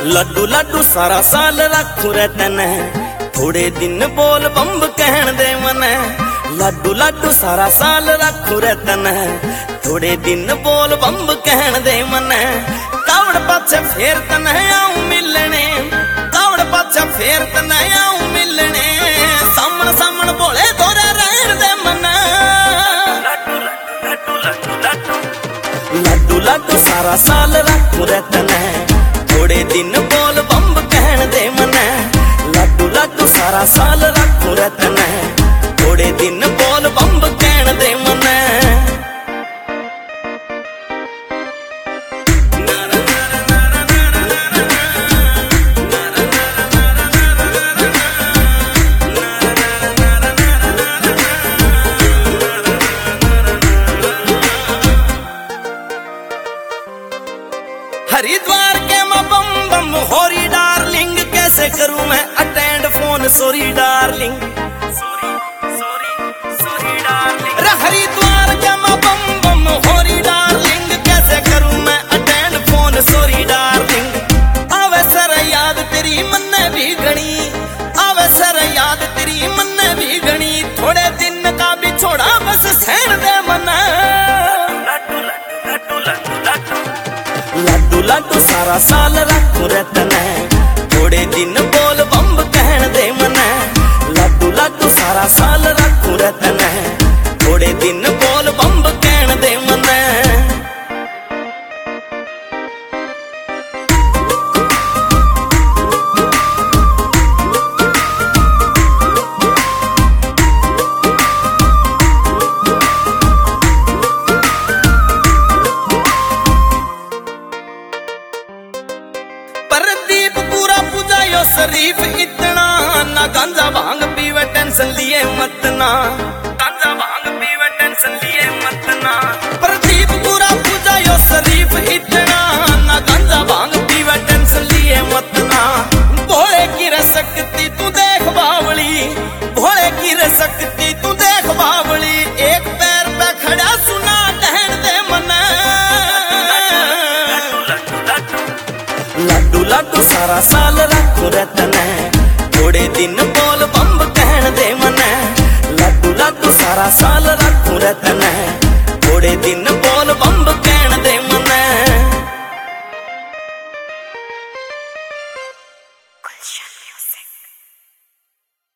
लड्डू लड्डू सारा साल रखू रे तने, थोड़े दिन बोल बम्ब कहन दे मने। लड्डू लड्डू सारा साल रखू रे तने, थोड़े दिन बोल बम्ब कहन दे मने। कावड़ पाछे फेर तने आऊं मिलने, कावड़ पाछे फेर तने आऊं मिलने। सामण सामण बोले तोरे रहन दे मने। लड्डू लड्डू सारा साल रखू रे तने, थोड़े दिन बोल बम्ब कहन दे मने। लड्डू लड्डू सारा साल रखू रे तने, थोड़े दिन बोल बम्ब कहन दे मने। हरिद्वार के मैं बम बम होरी डार्लिंग, कैसे करूं मैं attend phone sorry darling, sorry sorry sorry darling. रे हरिद्वार के मैं बम बम होरी डार्लिंग, कैसे करूं मैं अटेंड फोन सॉरी डार्लिंग। आवे सर याद तेरी मन्ने भी घनी, आवे सर याद तेरी मन्ने भी घनी। थोड़े दिन का भी छोड़ा बस सहन दे मना। लड्डू लड्डू सारा साल रखू रे तने, थोड़े दिन बोल बम्ब कहन दे मने। लड्डू लड्डू सारा साल रखू रे तने, थोड़े दिन बोल बम्ब कहन दे मने। प्रदीप पूरा पुजायो शरीफ इतना, ना गांजा भांग पीवे टेंशन लिए मत ना, गांजा भांग पीवे टेंशन लिए मत ना। प्रदीप पूरा पुजायो शरीफ इतना, ना गांजा भांग पीवे टेंशन लिए मत ना। भोले की रसकती तू देख बावली, भोले की रसकती तू देख बावली। एक पैर पे खड़ा सुना कहन दे मना। लड्डू लड्डू सारा साल रखू रे तने, थोड़े दिन